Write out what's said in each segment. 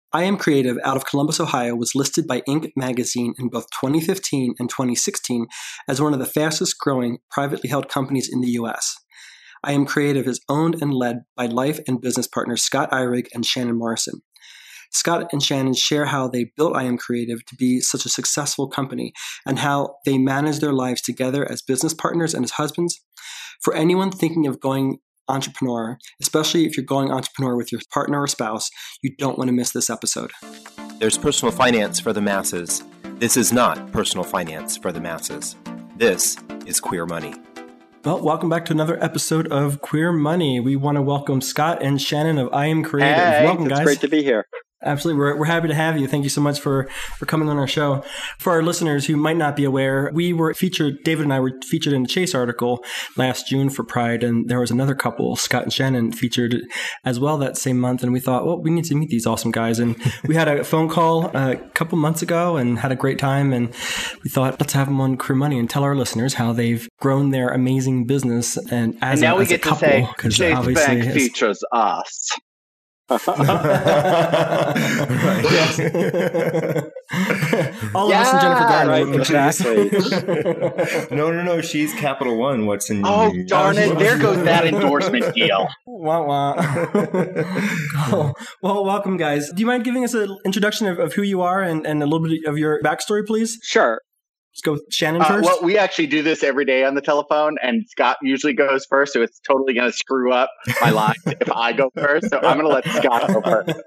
I Am Creative out of Columbus, Ohio was listed by Inc. magazine in both 2015 and 2016 as one of the fastest growing privately held companies in the U.S. I Am Creative is owned and led by life and business partners Scott Eyrig and Shannon Morrison. Scott and Shannon share how they built I Am Creative to be such a successful company and how they manage their lives together as business partners and as husbands. For anyone thinking of going entrepreneur, especially if you're going entrepreneur with your partner or spouse, you don't want to miss this episode. There's personal finance for the masses. This is not personal finance for the masses. This is Queer Money. Well, welcome back to another episode of Queer Money. We want to welcome Scott and Shannon of I Am Creative. Hey, welcome, guys. It's great to be here. Absolutely. We're happy to have you. Thank you so much for coming on our show. For our listeners who might not be aware, David and I were featured in the Chase article last June for Pride, and there was another couple, Scott and Shannon, featured as well that same month. And we thought, well, we need to meet these awesome guys. And we had a phone call a couple months ago and had a great time. And we thought, let's have them on Queer Money and tell our listeners how they've grown their amazing business. And now we get to say, Chase Bank features us. All of us and Jennifer Garner. Right, exactly. No. She's Capital One. What's in? Oh, darn it! There goes that endorsement deal. Wah wah. Well, welcome, guys. Do you mind giving us an introduction of who you are and a little bit of your backstory, please? Sure. Let's go with Shannon first. Well, we actually do this every day on the telephone, and Scott usually goes first, so it's totally going to screw up my lines if I go first. So I'm going to let Scott go first.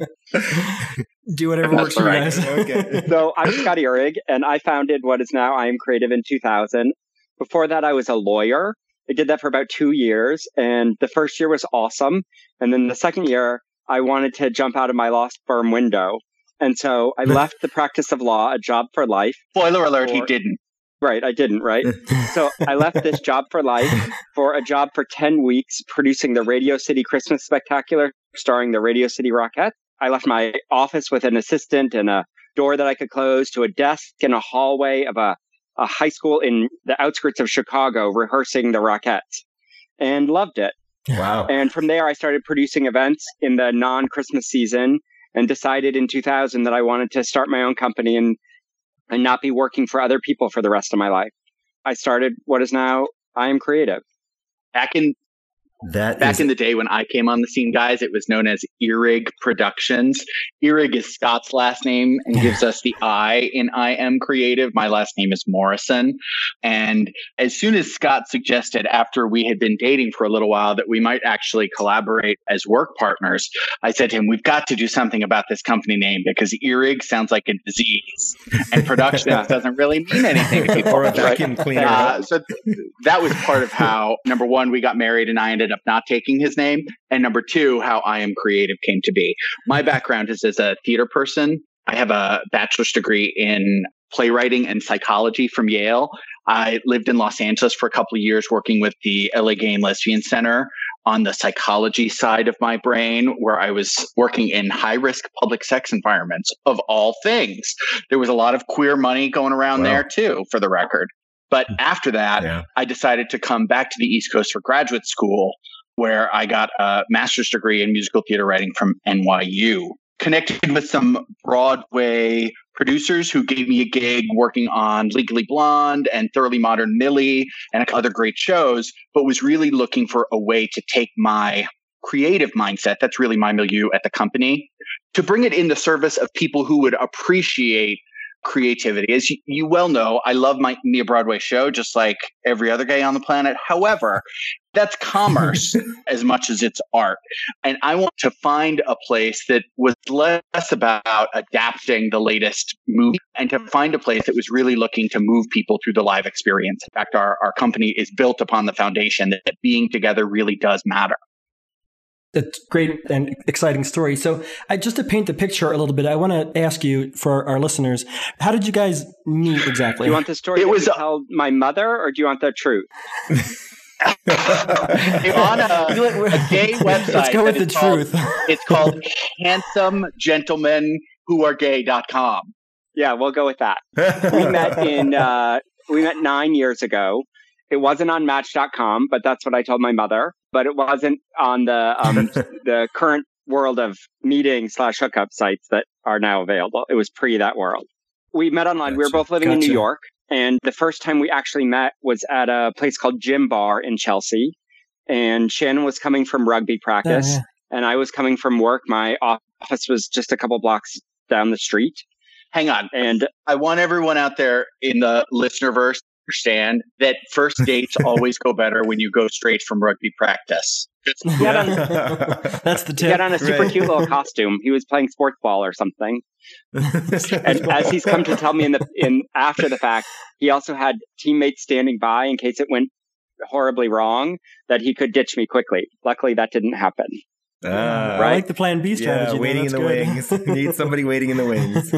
Do whatever works for you guys. Okay. So I'm Scott Eyrig, and I founded what is now I Am Creative in 2000. Before that, I was a lawyer. I did that for about 2 years, and the first year was awesome. And then the second year, I wanted to jump out of my law firm window. And so I left the practice of law, a job for life. Spoiler alert, he didn't. Right, I didn't, right? So I left this job for life for a job for 10 weeks producing the Radio City Christmas Spectacular starring the Radio City Rockettes. I left my office with an assistant and a door that I could close to a desk in a hallway of a high school in the outskirts of Chicago rehearsing the Rockettes and loved it. Wow. And from there, I started producing events in the non-Christmas season and decided in 2000 that I wanted to start my own company and not be working for other people for the rest of my life. I started what is now I Am Creative. Back in the day when I came on the scene, guys, it was known as Eyrig Productions. Eyrig is Scott's last name and gives us the I in I Am Creative. My last name is Morrison. And as soon as Scott suggested, after we had been dating for a little while, that we might actually collaborate as work partners, I said to him, we've got to do something about this company name because Eyrig sounds like a disease and Productions doesn't really mean anything to people. Or a vacuum cleaner. So that was part of how, number one, we got married and I ended up not taking his name. And number two, how I Am Creative came to be. My background is as a theater person. I have a bachelor's degree in playwriting and psychology from Yale. I lived in Los Angeles for a couple of years working with the LA Gay and Lesbian Center on the psychology side of my brain, where I was working in high-risk public sex environments, of all things. There was a lot of queer money going around there too, for the record. But after that, I decided to come back to the East Coast for graduate school, where I got a master's degree in musical theater writing from NYU. Connected with some Broadway producers who gave me a gig working on Legally Blonde and Thoroughly Modern Millie and other great shows, but was really looking for a way to take my creative mindset, that's really my milieu at the company, to bring it in the service of people who would appreciate creativity. As you well know, I love me a Broadway show, just like every other guy on the planet. However, that's commerce as much as it's art. And I want to find a place that was less about adapting the latest movie and to find a place that was really looking to move people through the live experience. In fact, our company is built upon the foundation that being together really does matter. That's great and exciting story. So just to paint the picture a little bit, I want to ask you, for our listeners, how did you guys meet exactly? Do you want the story to tell my mother, or do you want the truth? On a gay website. Let's go with the truth. It's called handsomegentlemenwhoaregay.com. Yeah, we'll go with that. We met 9 years ago. It wasn't on Match.com, but that's what I told my mother. But it wasn't on the the current world of meeting/hookup sites that are now available. It was pre that world. We met online. Gotcha. We were both living in New York. And the first time we actually met was at a place called Gym Bar in Chelsea. And Shannon was coming from rugby practice. And I was coming from work. My office was just a couple blocks down the street. Hang on. And I want everyone out there in the listenerverse to understand that first dates always go better when you go straight from rugby practice. That's the tip. He had on a super cute little costume. He was playing sports ball or something. And as he's come to tell me in after the fact, he also had teammates standing by in case it went horribly wrong, that he could ditch me quickly. Luckily, that didn't happen. Right? I like the plan B strategy. Yeah, waiting in the wings. Need somebody waiting in the wings.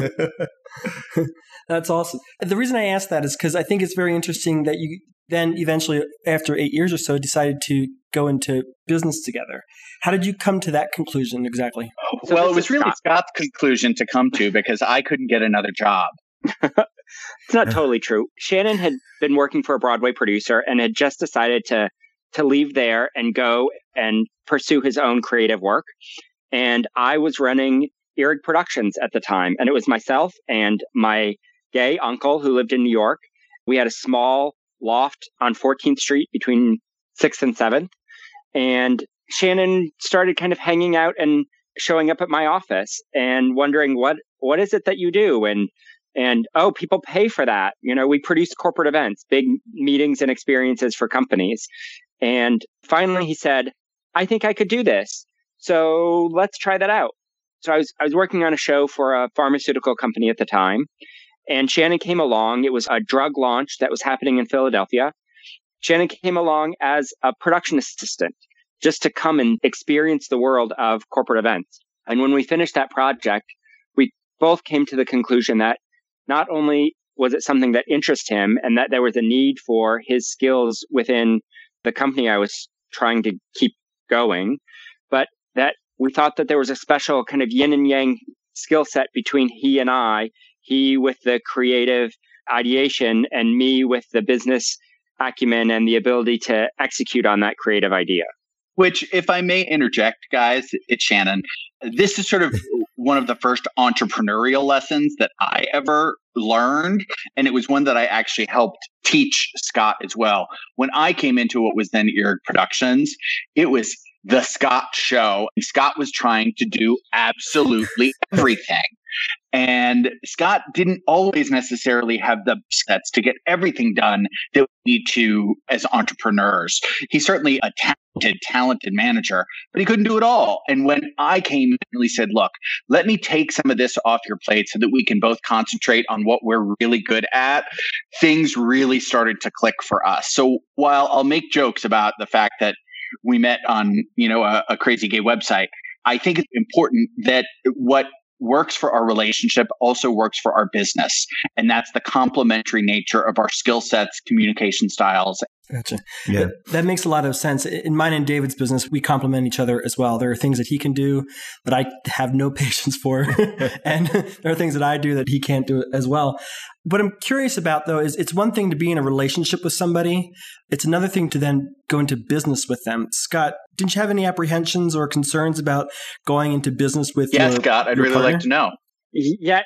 That's awesome. The reason I asked that is because I think it's very interesting that you then eventually, after 8 years or so, decided to go into business together. How did you come to that conclusion exactly? Well, it was really Scott's conclusion to come to because I couldn't get another job. It's not totally true. Shannon had been working for a Broadway producer and had just decided to leave there and go and pursue his own creative work. And I was running Erig Productions at the time. And it was myself and my gay uncle who lived in New York. We had a small loft on 14th Street between 6th and 7th. And Shannon started kind of hanging out and showing up at my office and wondering, what is it that you do? And oh, people pay for that. You know, we produce corporate events, big meetings and experiences for companies. And finally he said, I think I could do this. So let's try that out. So I was working on a show for a pharmaceutical company at the time. And Shannon came along. It was a drug launch that was happening in Philadelphia. Shannon came along as a production assistant just to come and experience the world of corporate events. And when we finished that project, we both came to the conclusion that not only was it something that interested him and that there was a need for his skills within the company I was trying to keep going, but that we thought that there was a special kind of yin and yang skill set between he and I, he with the creative ideation and me with the business acumen and the ability to execute on that creative idea. Which, if I may interject, guys, it's Shannon. This is sort of one of the first entrepreneurial lessons that I ever learned. And it was one that I actually helped teach Scott as well. When I came into what was then Erig Productions, it was the Scott show. And Scott was trying to do absolutely everything. And Scott didn't always necessarily have the sets to get everything done that we need to as entrepreneurs. He's certainly a talented manager, but he couldn't do it all. And when I came and really said, look, let me take some of this off your plate so that we can both concentrate on what we're really good at, things really started to click for us. So while I'll make jokes about the fact that we met on, a crazy gay website, I think it's important that what works for our relationship also works for our business. And that's the complementary nature of our skill sets, communication styles. Gotcha. Yeah. That makes a lot of sense. In mine and David's business, we complement each other as well. There are things that he can do that I have no patience for. And there are things that I do that he can't do as well. What I'm curious about, though, is it's one thing to be in a relationship with somebody. It's another thing to then go into business with them. Scott, didn't you have any apprehensions or concerns about going into business with your partner? Yeah, Scott, I'd really like to know. Yeah,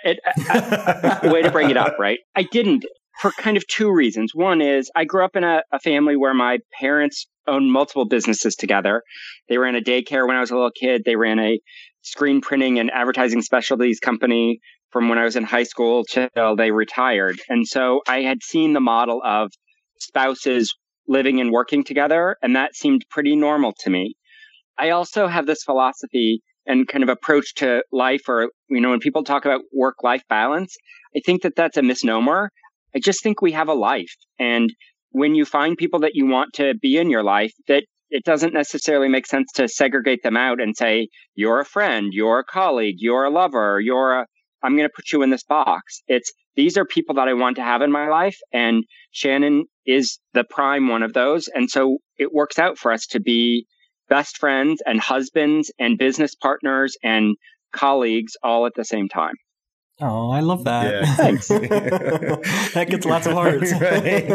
way to bring it up, right? I didn't, for kind of two reasons. One is I grew up in a family where my parents owned multiple businesses together. They ran a daycare when I was a little kid. They ran a screen printing and advertising specialties company from when I was in high school till they retired. And so I had seen the model of spouses living and working together, and that seemed pretty normal to me. I also have this philosophy and kind of approach to life, or, when people talk about work-life balance, I think that that's a misnomer. I just think we have a life. And when you find people that you want to be in your life, that it doesn't necessarily make sense to segregate them out and say, you're a friend, you're a colleague, you're a lover, I'm going to put you in this box. These are people that I want to have in my life. And Shannon is the prime one of those. And so it works out for us to be best friends and husbands and business partners and colleagues all at the same time. Oh, I love that. Yeah. Thanks. That gets lots of hearts. Right.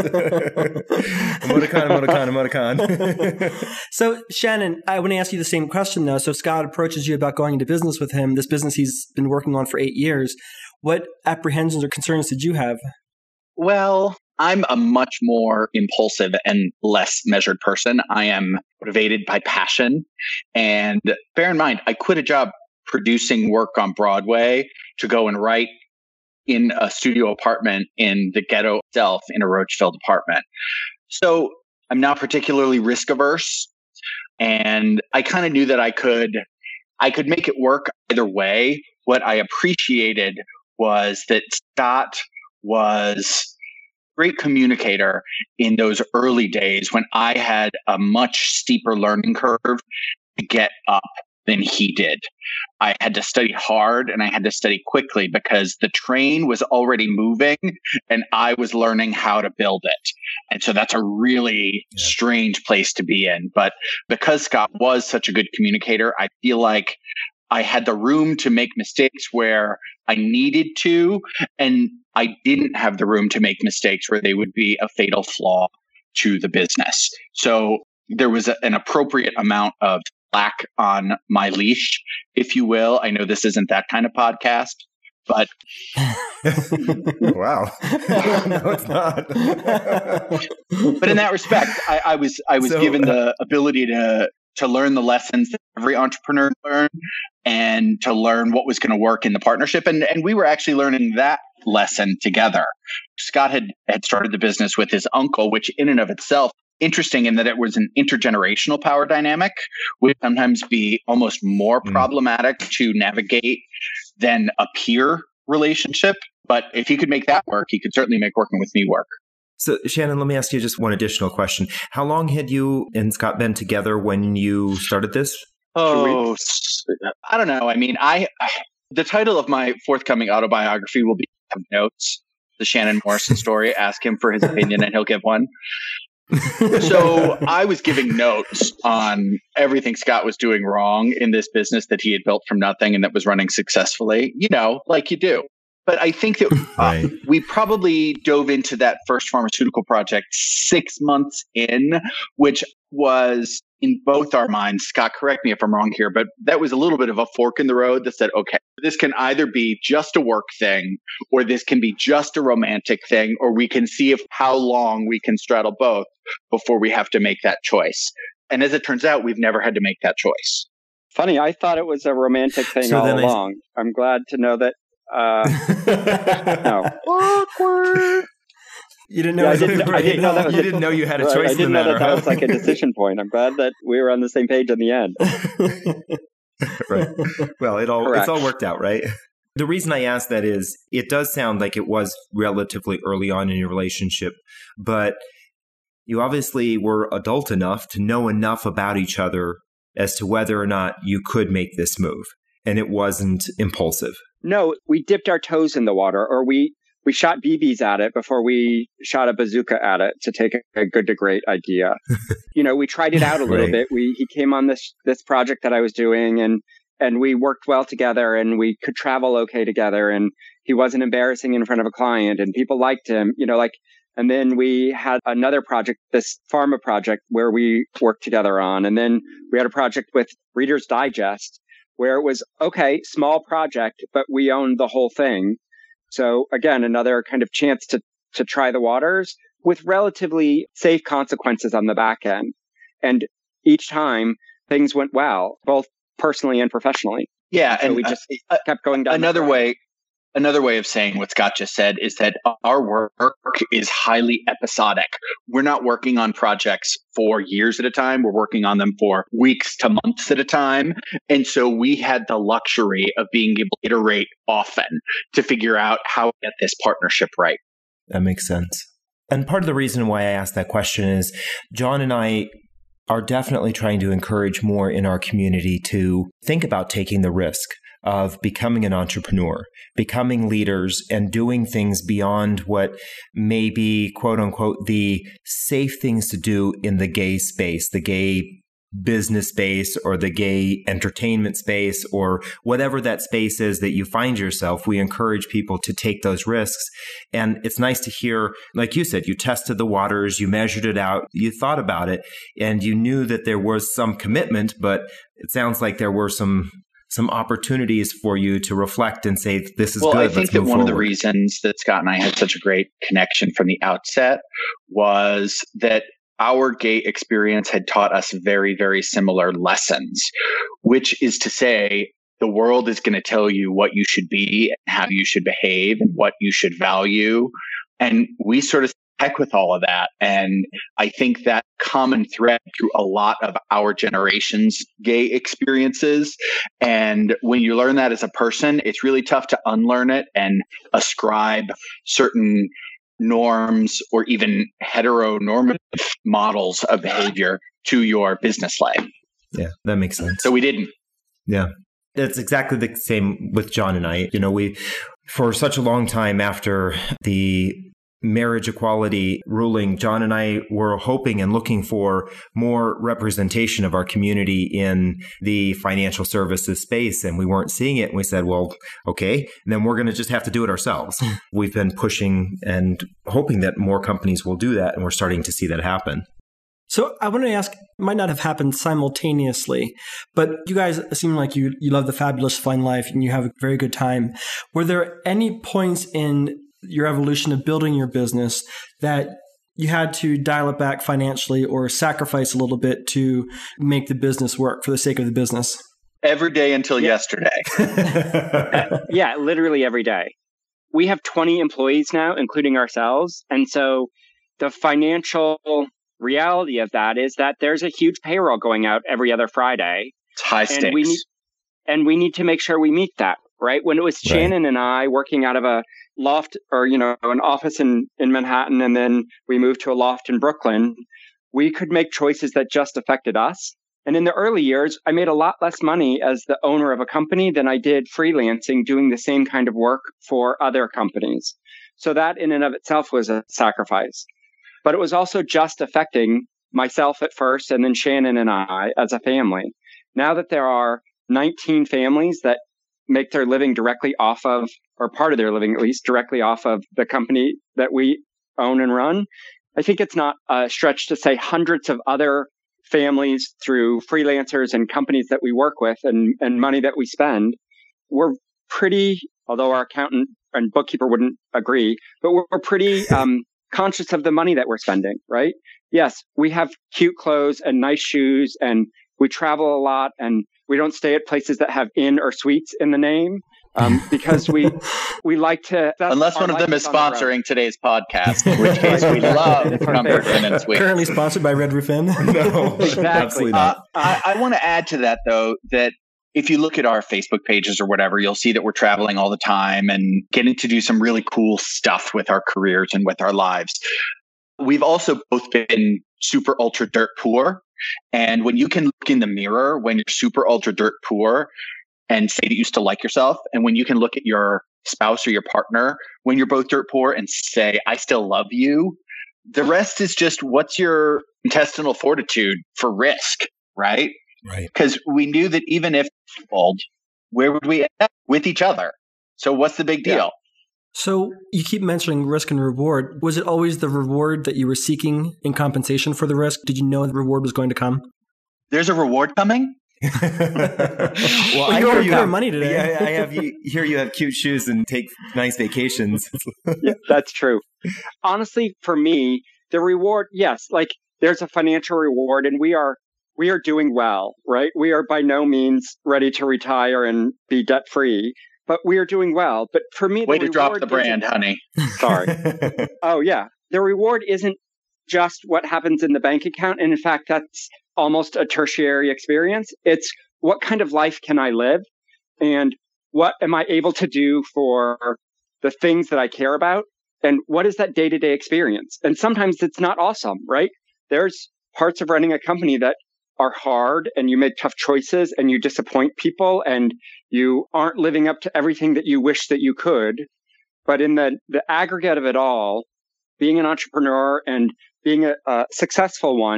Emoticon. So, Shannon, I want to ask you the same question, though. So Scott approaches you about going into business with him, this business he's been working on for 8 years. What apprehensions or concerns did you have? Well, I'm a much more impulsive and less measured person. I am motivated by passion. And bear in mind, I quit a job producing work on Broadway to go and write in a studio apartment in the ghetto itself in a Roachville apartment. So I'm not particularly risk averse. And I kind of knew that I could make it work either way. What I appreciated was that Scott was a great communicator in those early days when I had a much steeper learning curve to get up than he did. I had to study hard and I had to study quickly because the train was already moving and I was learning how to build it. And so that's a really strange place to be in. But because Scott was such a good communicator, I feel like I had the room to make mistakes where I needed to, and I didn't have the room to make mistakes where they would be a fatal flaw to the business. So there was an appropriate amount of slack on my leash, if you will. I know this isn't that kind of podcast, but Wow. No, it's not. but in that respect, I was given the ability to learn the lessons that every entrepreneur learned and to learn what was going to work in the partnership. And we were actually learning that lesson together. Scott had started the business with his uncle, which in and of itself, interesting in that it was an intergenerational power dynamic, would sometimes be almost more problematic to navigate than a peer relationship. But if he could make that work, he could certainly make working with me work. So, Shannon, let me ask you just one additional question. How long had you and Scott been together when you started this? Oh, I don't know. I mean, the title of my forthcoming autobiography will be Notes, the Shannon Morrison story. Ask him for his opinion and he'll give one. So I was giving notes on everything Scott was doing wrong in this business that he had built from nothing and that was running successfully, like you do. But I think that we probably dove into that first pharmaceutical project 6 months in, which was in both our minds. Scott, correct me if I'm wrong here, but that was a little bit of a fork in the road that said, okay, this can either be just a work thing, or this can be just a romantic thing, or we can see how long we can straddle both before we have to make that choice. And as it turns out, we've never had to make that choice. Funny, I thought it was a romantic thing all along. I'm glad to know that. No. Awkward. You didn't know. I didn't know that was you didn't know you had a choice. I didn't know that was like a decision point. I'm glad that we were on the same page in the end. Right. Well, it's all worked out, right? The reason I ask that is it does sound like it was relatively early on in your relationship, but you obviously were adult enough to know enough about each other as to whether or not you could make this move, and it wasn't impulsive. No, we dipped our toes in the water, or we shot BBs at it before we shot a bazooka at it, to take a good to great idea. We tried it out a little bit. He came on this project that I was doing, and we worked well together, and we could travel okay together, and he wasn't embarrassing in front of a client, and people liked him, and then we had another project, this pharma project, where we worked together on, and then we had a project with Reader's Digest, where it was, okay, small project, but we owned the whole thing. So again, another kind of chance to try the waters with relatively safe consequences on the back end. And each time things went well, both personally and professionally. Yeah. So we just kept going down. Another way of saying what Scott just said is that our work is highly episodic. We're not working on projects for years at a time. We're working on them for weeks to months at a time. And so we had the luxury of being able to iterate often to figure out how to get this partnership right. That makes sense. And part of the reason why I asked that question is John and I are definitely trying to encourage more in our community to think about taking the risk of becoming an entrepreneur, becoming leaders, and doing things beyond what may be, quote unquote, the safe things to do in the gay space, the gay business space or the gay entertainment space or whatever that space is that you find yourself, we encourage people to take those risks. And it's nice to hear, like you said, you tested the waters, you measured it out, you thought about it, and you knew that there was some commitment, but it sounds like there were some opportunities for you to reflect and say, this is good. I think that one of the reasons that Scott and I had such a great connection from the outset was that our gay experience had taught us very, very similar lessons, which is to say, the world is going to tell you what you should be, and how you should behave, and what you should value. And we sort of heck with all of that. And I think that common thread through a lot of our generation's gay experiences. And when you learn that as a person, it's really tough to unlearn it and ascribe certain norms or even heteronormative models of behavior to your business life. Yeah, that makes sense. So we didn't. Yeah. It's exactly the same with John and I. We, for such a long time after the marriage equality ruling, John and I were hoping and looking for more representation of our community in the financial services space, and we weren't seeing it. And we said, well, okay, then we're going to just have to do it ourselves. We've been pushing and hoping that more companies will do that, and we're starting to see that happen. So I want to ask, it might not have happened simultaneously, but you guys seem like you love the fabulous fun life and you have a very good time. Were there any points in your evolution of building your business that you had to dial it back financially or sacrifice a little bit to make the business work for the sake of the business? Every day until yesterday. Yeah, literally every day. We have 20 employees now, including ourselves. And so the financial reality of that is that there's a huge payroll going out every other Friday. It's high stakes. And we need to make sure we meet that, right? When it was Shannon and I working out of a loft or, an office in Manhattan, and then we moved to a loft in Brooklyn, we could make choices that just affected us. And in the early years, I made a lot less money as the owner of a company than I did freelancing, doing the same kind of work for other companies. So that in and of itself was a sacrifice. But it was also just affecting myself at first, and then Shannon and I as a family. Now that there are 19 families that make their living directly off of, or part of their living at least, directly off of the company that we own and run, I think it's not a stretch to say hundreds of other families through freelancers and companies that we work with and money that we spend. We're pretty, although our accountant and bookkeeper wouldn't agree, but we're pretty conscious of the money that we're spending, right? Yes, we have cute clothes and nice shoes, and we travel a lot, and we don't stay at places that have inn or suites in the name because we like to. Unless one of them is sponsoring today's podcast, in which case we love Comfort Inn and Suites. Currently sponsored by Red Roof Inn. No, exactly. Absolutely not. I want to add to that, though, that if you look at our Facebook pages or whatever, you'll see that we're traveling all the time and getting to do some really cool stuff with our careers and with our lives. We've also both been super ultra dirt poor. And when you can look in the mirror when you're super ultra dirt poor and say that you still like yourself, and when you can look at your spouse or your partner when you're both dirt poor and say, I still love you, the rest is just what's your intestinal fortitude for risk, right? Right. Because we knew that even if where would we end up? With each other? So what's the big deal? Yeah. So you keep mentioning risk and reward. Was it always the reward that you were seeking in compensation for the risk? Did you know the reward was going to come? There's a reward coming? Well, I hear you have money today. Yeah, I have you have cute shoes and take nice vacations. Yeah, that's true. Honestly, for me, the reward, yes, like there's a financial reward, and we are doing well, right? We are by no means ready to retire and be debt free, but we are doing well. But for me, way to drop the brand, honey. Sorry. Oh yeah, the reward isn't just what happens in the bank account, and in fact, that's almost a tertiary experience. It's what kind of life can I live, and what am I able to do for the things that I care about, and what is that day-to-day experience? And sometimes it's not awesome, right? There's parts of running a company that are hard, and you make tough choices, and you disappoint people, and you aren't living up to everything that you wish that you could. But in the aggregate of it all, being an entrepreneur and being a successful one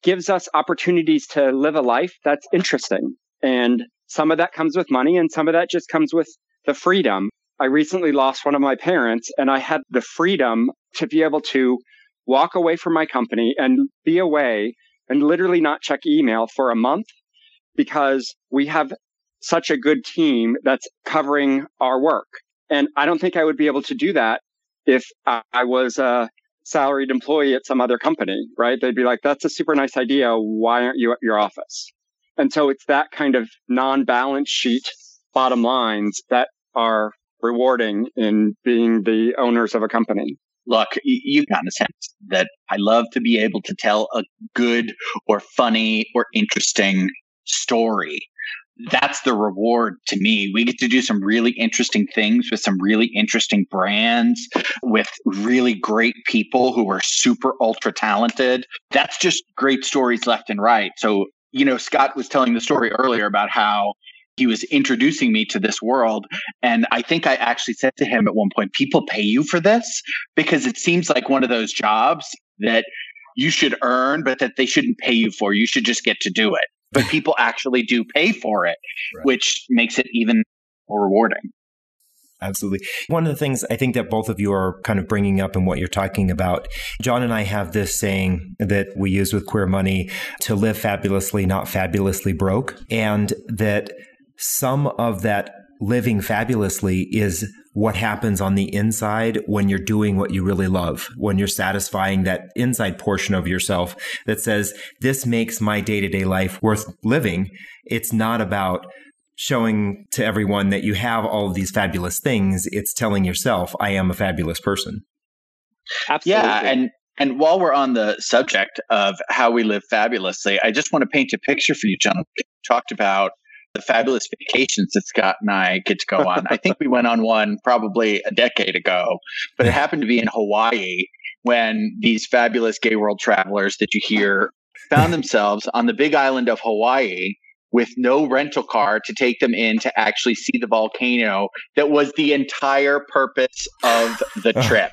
gives us opportunities to live a life that's interesting. And some of that comes with money and some of that just comes with the freedom. I recently lost one of my parents and I had the freedom to be able to walk away from my company and be away and literally not check email for a month because we have such a good team that's covering our work. And I don't think I would be able to do that if I was a salaried employee at some other company, right? They'd be like, that's a super nice idea. Why aren't you at your office? And so it's that kind of non-balance sheet bottom lines that are rewarding in being the owners of a company. Look, you got a sense that I love to be able to tell a good or funny or interesting story. That's the reward to me. We get to do some really interesting things with some really interesting brands, with really great people who are super ultra talented. That's just great stories left and right. So, Scott was telling the story earlier about how he was introducing me to this world. And I think I actually said to him at one point, people pay you for this? Because it seems like one of those jobs that you should earn, but that they shouldn't pay you for. You should just get to do it. But people actually do pay for it, right, which makes it even more rewarding. Absolutely. One of the things I think that both of you are kind of bringing up in what you're talking about, John and I have this saying that we use with Queer Money, to live fabulously, not fabulously broke. And that some of that living fabulously is what happens on the inside when you're doing what you really love, when you're satisfying that inside portion of yourself that says, this makes my day-to-day life worth living. It's not about showing to everyone that you have all of these fabulous things. It's telling yourself, I am a fabulous person. Absolutely. Yeah. And while we're on the subject of how we live fabulously, I just want to paint a picture for you, John. We talked about the fabulous vacations that Scott and I get to go on. I think we went on one probably a decade ago, but it happened to be in Hawaii when these fabulous gay world travelers that you hear found themselves on the big island of Hawaii with no rental car to take them in to actually see the volcano that was the entire purpose of the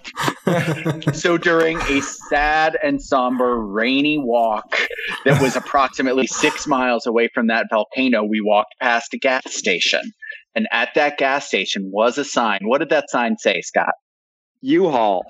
trip. So during a sad and somber rainy walk that was approximately 6 miles away from that volcano, we walked past a gas station. And at that gas station was a sign. What did that sign say, Scott? U-Haul.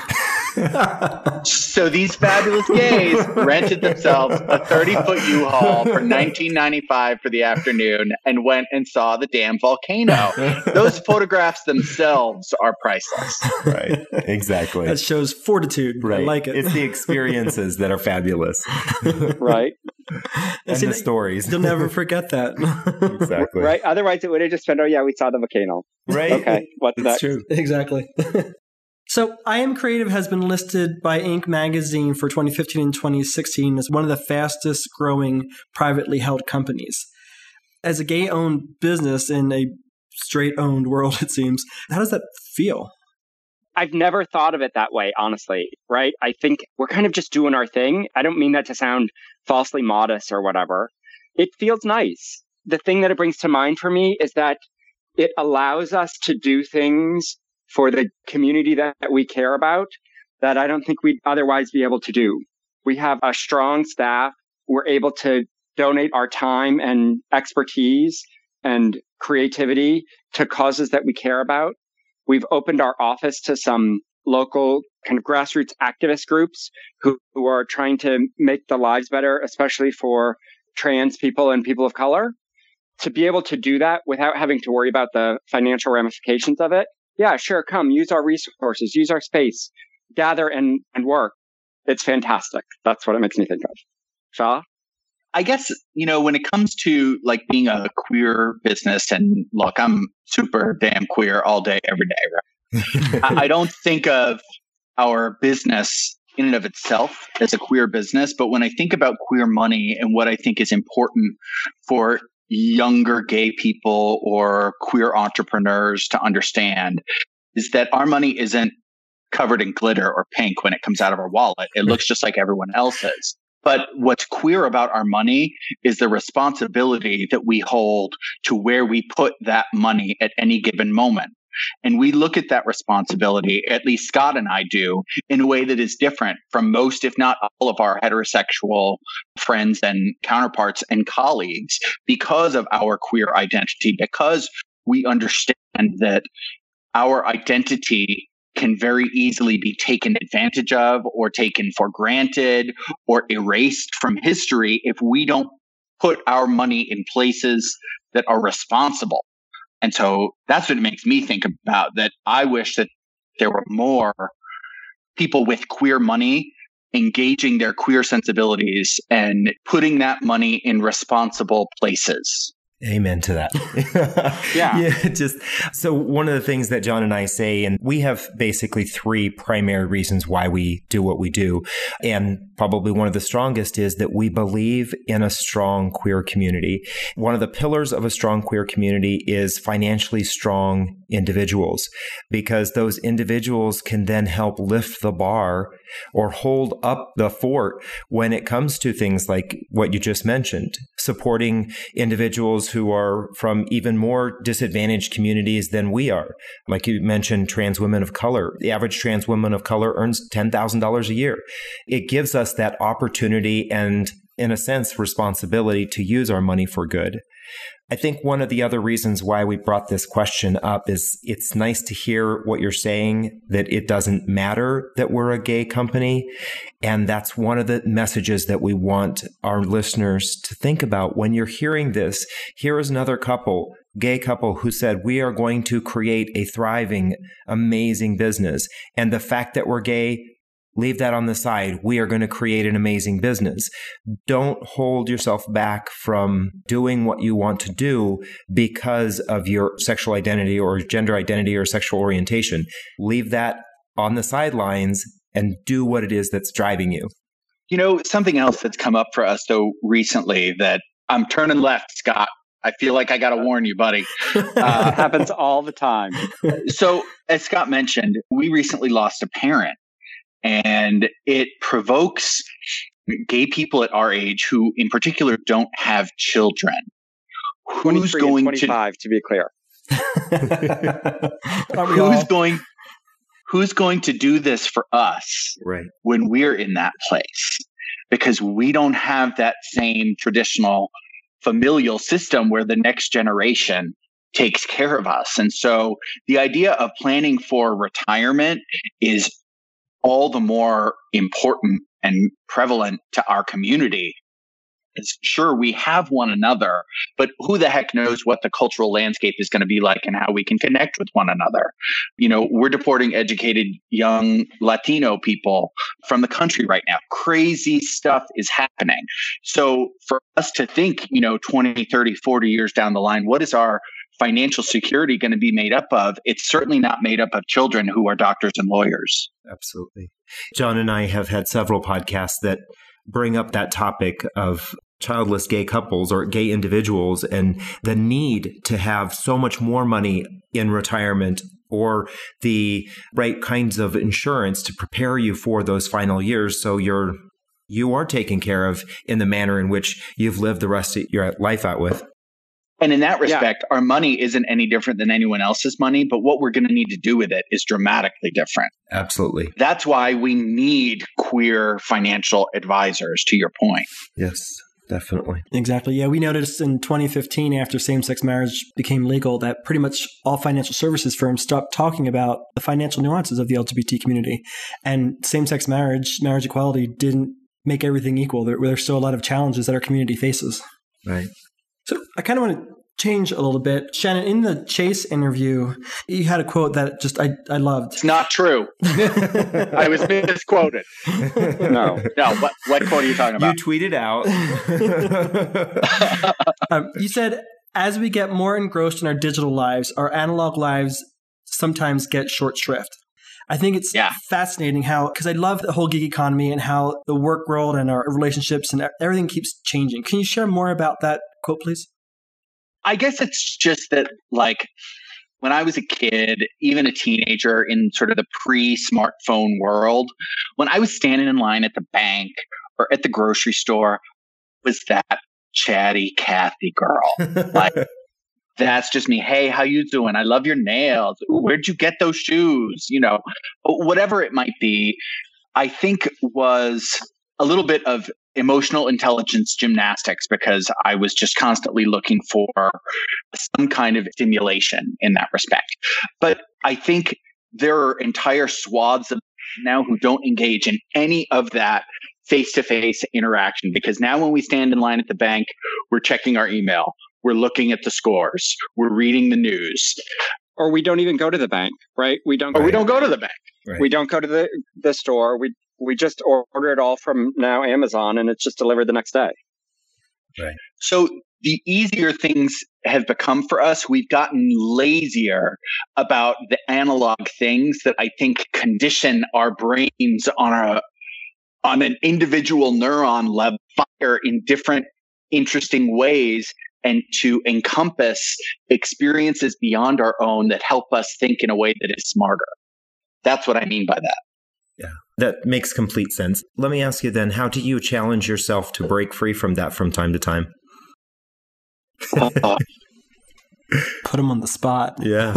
So these fabulous gays rented themselves a 30-foot U-Haul for $19.95 for the afternoon and went and saw the damn volcano. Those photographs themselves are priceless. Right. Exactly. That shows fortitude. Right. I like it. It's the experiences that are fabulous. Right. And the stories. You'll never forget that. Exactly. Right. Otherwise, it would have just been, oh, yeah, we saw the volcano. Right. Okay. What's That's next? true. Exactly. So I Am Creative has been listed by Inc. magazine for 2015 and 2016 as one of the fastest growing privately held companies. As a gay-owned business in a straight-owned world, it seems, how does that feel? I've never thought of it that way, honestly, right? I think we're kind of just doing our thing. I don't mean that to sound falsely modest or whatever. It feels nice. The thing that it brings to mind for me is that it allows us to do things for the community that we care about that I don't think we'd otherwise be able to do. We have a strong staff. We're able to donate our time and expertise and creativity to causes that we care about. We've opened our office to some local kind of grassroots activist groups who are trying to make the lives better, especially for trans people and people of color. To be able to do that without having to worry about the financial ramifications of it, yeah, sure, come, use our resources, use our space, gather and work. It's fantastic. That's what it makes me think of. Shah? I guess, when it comes to like being a queer business, and look, I'm super damn queer all day, every day, right? I don't think of our business in and of itself as a queer business, but when I think about Queer Money and what I think is important for younger gay people or queer entrepreneurs to understand is that our money isn't covered in glitter or pink when it comes out of our wallet. It looks just like everyone else's. But what's queer about our money is the responsibility that we hold to where we put that money at any given moment. And we look at that responsibility, at least Scott and I do, in a way that is different from most, if not all, of our heterosexual friends and counterparts and colleagues because of our queer identity, because we understand that our identity can very easily be taken advantage of or taken for granted or erased from history if we don't put our money in places that are responsible. And so that's what it makes me think about, that I wish that there were more people with queer money engaging their queer sensibilities and putting that money in responsible places. Amen to that. Yeah. Just so one of the things that John and I say, and we have basically three primary reasons why we do what we do. And probably one of the strongest is that we believe in a strong queer community. One of the pillars of a strong queer community is financially strong individuals, because those individuals can then help lift the bar or hold up the fort when it comes to things like what you just mentioned, supporting individuals who are from even more disadvantaged communities than we are. Like you mentioned, trans women of color. The average trans woman of color earns $10,000 a year. It gives us that opportunity and, in a sense, responsibility to use our money for good. I think one of the other reasons why we brought this question up is it's nice to hear what you're saying, that it doesn't matter that we're a gay company. And that's one of the messages that we want our listeners to think about when you're hearing this. Here is another couple, gay couple, who said, we are going to create a thriving, amazing business. And the fact that we're gay, leave that on the side. We are going to create an amazing business. Don't hold yourself back from doing what you want to do because of your sexual identity or gender identity or sexual orientation. Leave that on the sidelines and do what it is that's driving you. You know, something else that's come up for us, though, recently that I'm turning left, Scott. I feel like I got to warn you, buddy. It happens all the time. So, as Scott mentioned, we recently lost a parent. And it provokes gay people at our age who, in particular, don't have children. Who's going 25, to be clear. Who's going to do this for us when we're in that place? Because we don't have that same traditional familial system where the next generation takes care of us. And so the idea of planning for retirement is all the more important and prevalent to our community. It's sure, we have one another, but who the heck knows what the cultural landscape is going to be like and how we can connect with one another. You know, we're deporting educated young Latino people from the country right now. Crazy stuff is happening. So for us to think, 20, 30, 40 years down the line, what is our financial security going to be made up of? It's certainly not made up of children who are doctors and lawyers. Absolutely. John and I have had several podcasts that bring up that topic of childless gay couples or gay individuals and the need to have so much more money in retirement or the right kinds of insurance to prepare you for those final years so you are taken care of in the manner in which you've lived the rest of your life out with. And in that respect, our money isn't any different than anyone else's money, but what we're going to need to do with it is dramatically different. Absolutely. That's why we need queer financial advisors, to your point. Yes, definitely. Exactly. Yeah, we noticed in 2015, after same-sex marriage became legal, that pretty much all financial services firms stopped talking about the financial nuances of the LGBT community. And same-sex marriage equality didn't make everything equal. There's still a lot of challenges that our community faces. Right. So I kind of want to change a little bit. Shannon, in the Chase interview, you had a quote that just I loved. It's not true. I was misquoted. No. What quote are you talking about? You tweeted out. You said, as we get more engrossed in our digital lives, our analog lives sometimes get short shrift. I think it's fascinating because I love the whole gig economy and how the work world and our relationships and everything keeps changing. Can you share more about that quote, please? I guess it's just that, when I was a kid, even a teenager in sort of the pre-smartphone world, when I was standing in line at the bank or at the grocery store, was that chatty Kathy girl. That's just me. Hey, how you doing? I love your nails. Ooh, where'd you get those shoes? Whatever it might be, I think was a little bit of emotional intelligence gymnastics, because I was just constantly looking for some kind of stimulation in that respect. But I think there are entire swaths of now who don't engage in any of that face-to-face interaction, because now when we stand in line at the bank, we're checking our email, we're looking at the scores, we're reading the news, or we don't even go to the bank, right? We don't go to the bank. Right. We don't go to the store. We just order it all from now Amazon, and it's just delivered the next day. Right. So the easier things have become for us. We've gotten lazier about the analog things that I think condition our brains on an individual neuron level, fire in different interesting ways, and to encompass experiences beyond our own that help us think in a way that is smarter. That's what I mean by that. Yeah, that makes complete sense. Let me ask you then, how do you challenge yourself to break free from that from time to time? Put him on the spot. Yeah.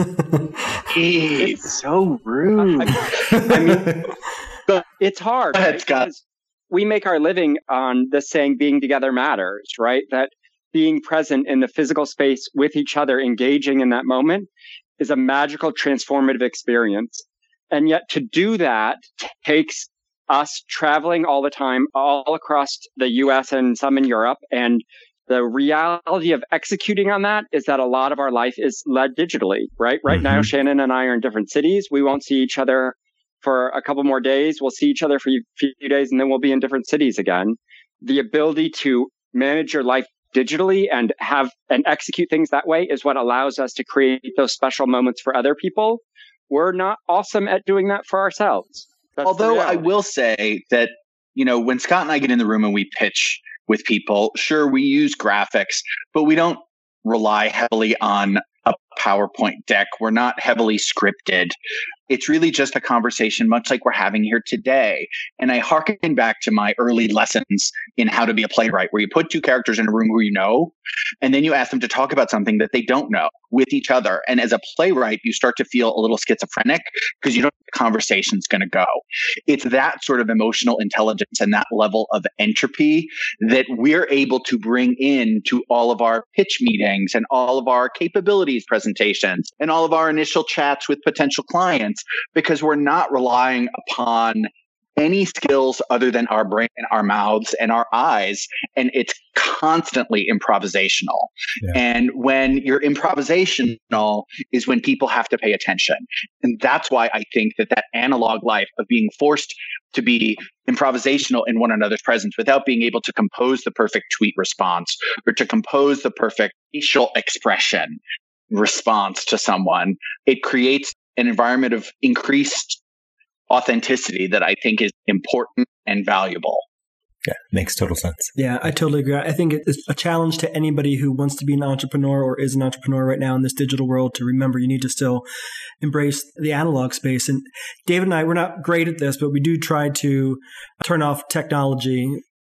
It's so rude. I mean, but it's hard. Go ahead, Scott. We make our living on this saying, being together matters, right? That being present in the physical space with each other, engaging in that moment, is a magical, transformative experience. And yet to do that takes us traveling all the time, all across the US and some in Europe. And the reality of executing on that is that a lot of our life is led digitally, right? Right now, Shannon and I are in different cities. We won't see each other for a couple more days. We'll see each other for a few days, and then we'll be in different cities again. The ability to manage your life digitally and have and execute things that way is what allows us to create those special moments for other people. We're not awesome at doing that for ourselves. Although I will say that, when Scott and I get in the room and we pitch with people, sure, we use graphics, but we don't rely heavily on a PowerPoint deck. We're not heavily scripted. It's really just a conversation, much like we're having here today. And I hearken back to my early lessons in how to be a playwright, where you put two characters in a room who you know, and then you ask them to talk about something that they don't know with each other. And as a playwright, you start to feel a little schizophrenic because you don't know where the conversation's going to go. It's that sort of emotional intelligence and that level of entropy that we're able to bring into all of our pitch meetings and all of our capabilities presentations and all of our initial chats with potential clients, because we're not relying upon any skills other than our brain and our mouths and our eyes. And it's constantly improvisational. Yeah. And when you're improvisational is when people have to pay attention. And that's why I think that analog life of being forced to be improvisational in one another's presence without being able to compose the perfect tweet response or to compose the perfect facial expression response to someone, it creates an environment of increased authenticity that I think is important and valuable. Yeah, makes total sense. Yeah, I totally agree. I think it's a challenge to anybody who wants to be an entrepreneur or is an entrepreneur right now in this digital world to remember you need to still embrace the analog space. And David and I, we're not great at this, but we do try to turn off technology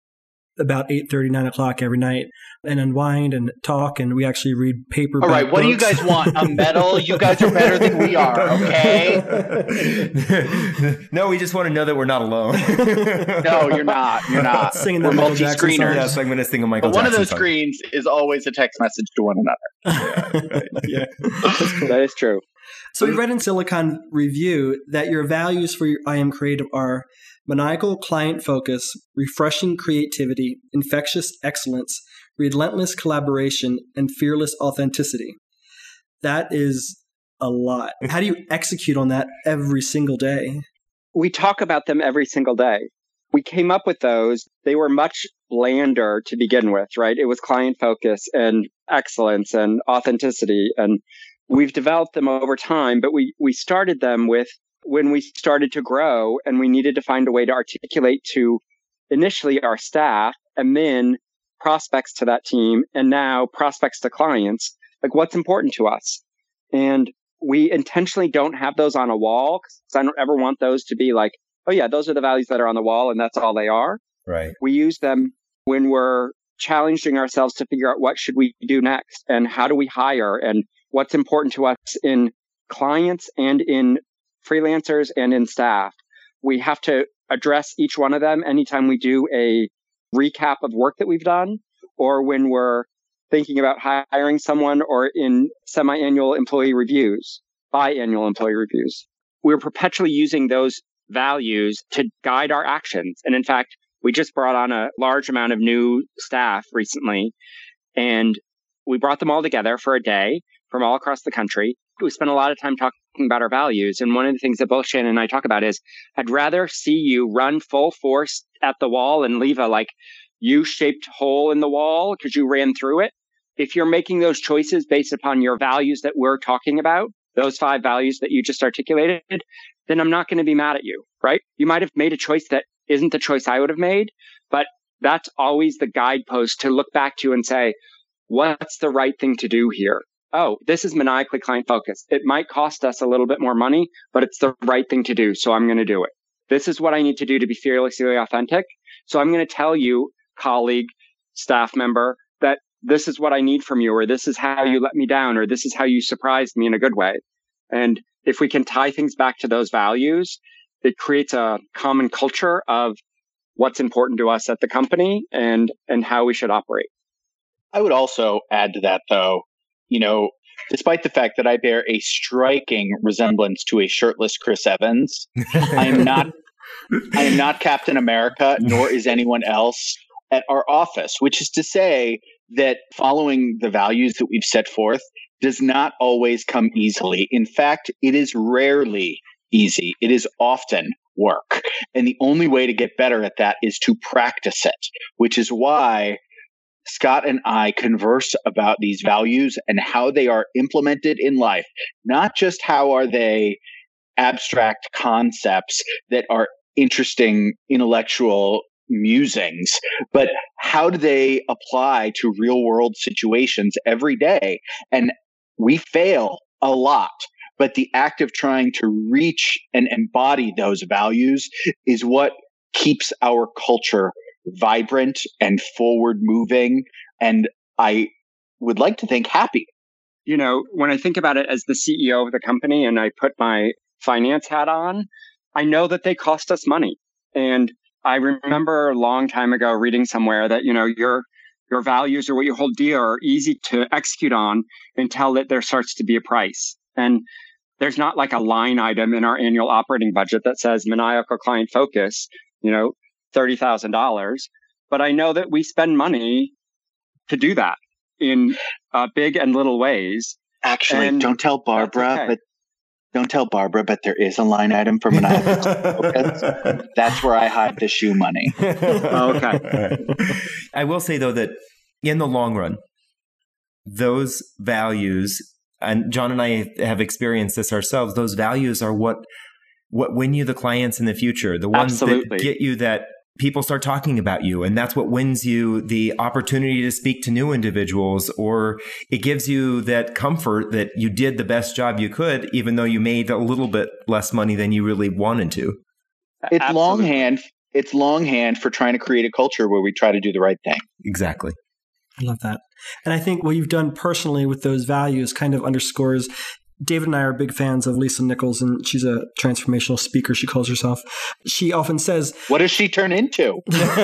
about 8:30, 9 o'clock every night and unwind and talk. And we actually read paper. All right. What do you guys want? A medal? You guys are better than we are. Okay. No, we just want to know that we're not alone. No, you're not. You're not. Singing we're multi-screeners. Yes, I'm going to sing a Michael Jackson one of those song. Screens is always a text message to one another. Yeah, right. Yeah. That is true. So we read in Silicon Review that your values for your I Am Creative are maniacal client focus, refreshing creativity, infectious excellence, relentless collaboration, and fearless authenticity. That is a lot. How do you execute on that every single day? We talk about them every single day. We came up with those. They were much blander to begin with, right? It was client focus and excellence and authenticity. And we've developed them over time, but we started them with when we started to grow and we needed to find a way to articulate to initially our staff and then prospects to that team and now prospects to clients, like what's important to us. And we intentionally don't have those on a wall because I don't ever want those to be like, oh yeah, those are the values that are on the wall and that's all they are. Right. We use them when we're challenging ourselves to figure out what should we do next and how do we hire and what's important to us in clients and in freelancers and in staff. We have to address each one of them anytime we do a recap of work that we've done, or when we're thinking about hiring someone, or in semi-annual employee reviews, biannual employee reviews. We're perpetually using those values to guide our actions. And in fact, we just brought on a large amount of new staff recently, and we brought them all together for a day from all across the country. We spent a lot of time talking about our values. And one of the things that both Shannon and I talk about is, I'd rather see you run full force at the wall and leave a U-shaped hole in the wall because you ran through it. If you're making those choices based upon your values that we're talking about, those 5 values that you just articulated, then I'm not going to be mad at you, right? You might have made a choice that isn't the choice I would have made, but that's always the guidepost to look back to and say, what's the right thing to do here? Oh, this is maniacally client focused. It might cost us a little bit more money, but it's the right thing to do. So I'm going to do it. This is what I need to do to be fearlessly authentic. So I'm going to tell you, colleague, staff member, that this is what I need from you, or this is how you let me down, or this is how you surprised me in a good way. And if we can tie things back to those values, it creates a common culture of what's important to us at the company and how we should operate. I would also add to that, though, despite the fact that I bear a striking resemblance to a shirtless Chris Evans, I am not Captain America, nor is anyone else at our office, which is to say that following the values that we've set forth does not always come easily. In fact, it is rarely easy. It is often work. And the only way to get better at that is to practice it, which is why Scott and I converse about these values and how they are implemented in life, not just how are they abstract concepts that are interesting intellectual musings, but how do they apply to real world situations every day? And we fail a lot, but the act of trying to reach and embody those values is what keeps our culture vibrant and forward moving. And I would like to think happy. When I think about it as the CEO of the company and I put my finance hat on, I know that they cost us money. And I remember a long time ago reading somewhere that, your values or what you hold dear are easy to execute on until that there starts to be a price. And there's not like a line item in our annual operating budget that says maniacal client focus, $30,000. But I know that we spend money to do that in big and little ways. Actually, don't tell Barbara, but there is a line item for maniacal focus. That's where I hide the shoe money. Okay. I will say, though, that in the long run, those values, and John and I have experienced this ourselves, those values are what win you the clients in the future, the ones Absolutely. that get you that people start talking about you. And that's what wins you the opportunity to speak to new individuals, or it gives you that comfort that you did the best job you could, even though you made a little bit less money than you really wanted to. It's longhand for trying to create a culture where we try to do the right thing. Exactly. I love that. And I think what you've done personally with those values kind of underscores. David and I are big fans of Lisa Nichols, and she's a transformational speaker, she calls herself. She often says... What does she turn into?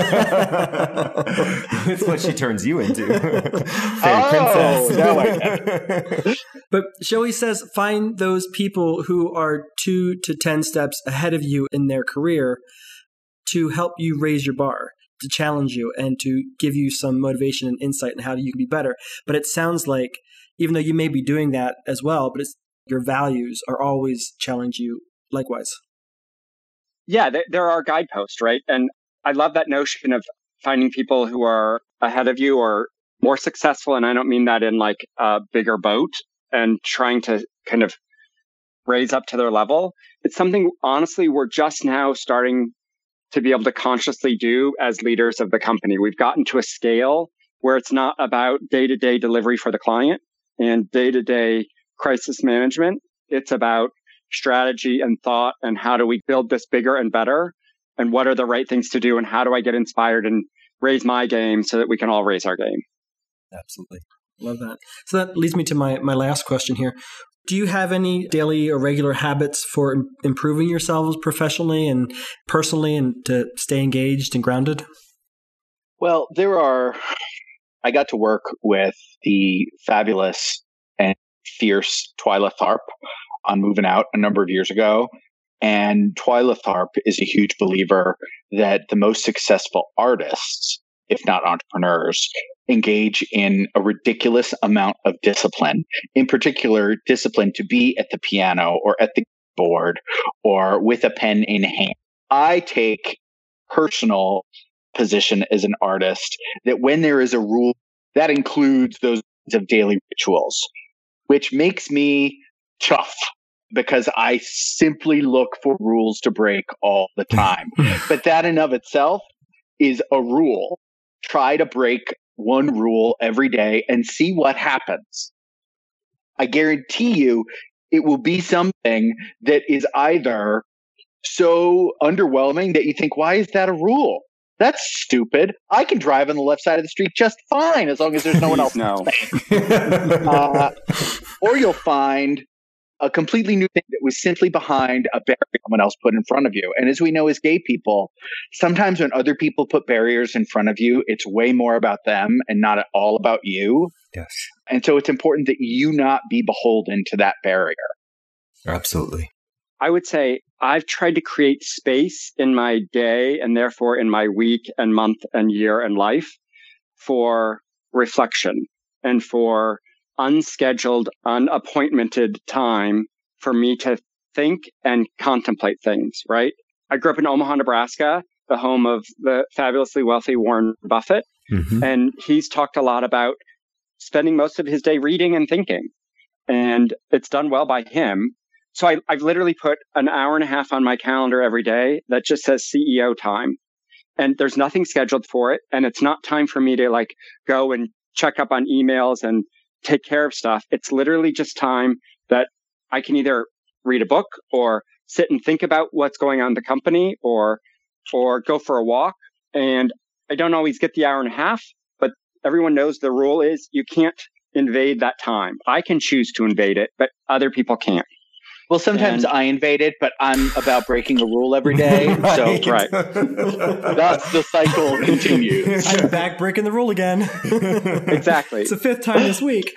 It's what she turns you into. Fairy princess. Now I get. But she always says, find those people who are 2 to 10 steps ahead of you in their career to help you raise your bar, to challenge you, and to give you some motivation and insight in how you can be better. But it sounds like, even though you may be doing that as well, but your values are always challenge you likewise. Yeah, there are guideposts, right? And I love that notion of finding people who are ahead of you or more successful. And I don't mean that in like a bigger boat, and trying to kind of raise up to their level. It's something, honestly, we're just now starting to be able to consciously do as leaders of the company. We've gotten to a scale where it's not about day-to-day delivery for the client and day-to-day crisis management. It's about strategy and thought, and how do we build this bigger and better, and what are the right things to do, and how do I get inspired and raise my game so that we can all raise our game. Absolutely. Love that. So that leads me to my last question here. Do you have any daily or regular habits for improving yourselves professionally and personally and to stay engaged and grounded? Well, I got to work with the fabulous and fierce Twyla Tharp on Moving Out a number of years ago. And Twyla Tharp is a huge believer that the most successful artists, if not entrepreneurs, engage in a ridiculous amount of discipline, in particular, discipline to be at the piano or at the board or with a pen in hand. I take personal position as an artist that when there is a rule, that includes those of daily rituals, which makes me tough because I simply look for rules to break all the time. But that in of itself is a rule. Try to break one rule every day and see what happens. I guarantee you it will be something that is either so underwhelming that you think, why is that a rule? That's stupid. I can drive on the left side of the street just fine as long as there's no one else. No. Or you'll find a completely new thing that was simply behind a barrier someone else put in front of you. And as we know as gay people, sometimes when other people put barriers in front of you, it's way more about them and not at all about you. Yes. And so it's important that you not be beholden to that barrier. Absolutely. I would say I've tried to create space in my day and therefore in my week and month and year and life for reflection and for unscheduled, unappointmented time for me to think and contemplate things, right? I grew up in Omaha, Nebraska, the home of the fabulously wealthy Warren Buffett. Mm-hmm. And he's talked a lot about spending most of his day reading and thinking. And it's done well by him. So I've literally put an hour and a half on my calendar every day that just says CEO time. And there's nothing scheduled for it. And it's not time for me to go and check up on emails and take care of stuff. It's literally just time that I can either read a book or sit and think about what's going on in the company or go for a walk. And I don't always get the hour and a half, but everyone knows the rule is you can't invade that time. I can choose to invade it, but other people can't. Well, sometimes I invade it, but I'm about breaking a rule every day. Right. So, thus the cycle continues. I'm back breaking the rule again. Exactly. It's the 5th time this week.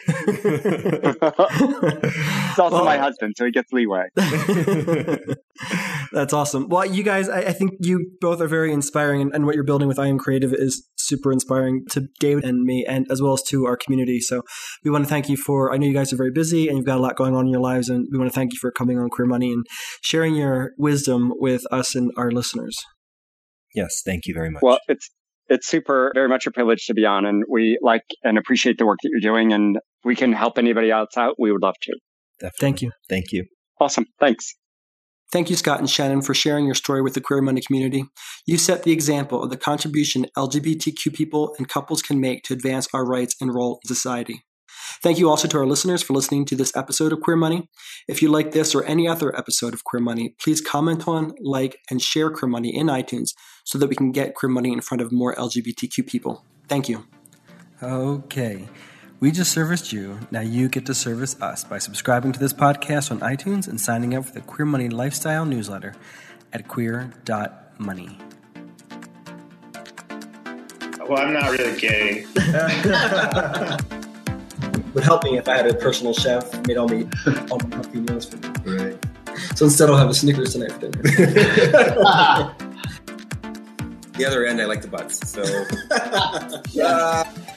It's also my husband, so he gets leeway. That's awesome. Well, you guys, I think you both are very inspiring, and what you're building with I Am Creative is super inspiring to David and me, and as well as to our community. So we want to thank you I know you guys are very busy and you've got a lot going on in your lives, and we want to thank you for coming on Queer Money and sharing your wisdom with us and our listeners. Yes, thank you very much. Well, it's very much a privilege to be on, and we like and appreciate the work that you're doing, and we can help anybody else out. We would love to. Definitely. Thank you. Thank you. Awesome. Thanks. Thank you, Scott and Shannon, for sharing your story with the Queer Money community. You set the example of the contribution LGBTQ people and couples can make to advance our rights and role in society. Thank you also to our listeners for listening to this episode of Queer Money. If you like this or any other episode of Queer Money, please comment on, like, and share Queer Money in iTunes so that we can get Queer Money in front of more LGBTQ people. Thank you. Okay. We just serviced you. Now you get to service us by subscribing to this podcast on iTunes and signing up for the Queer Money Lifestyle newsletter at queer.money. Well, I'm not really gay. Would help me if I had a personal chef made all my healthy meals for me. Right. So instead I'll have a Snickers tonight for dinner. The other end, I like the butts. So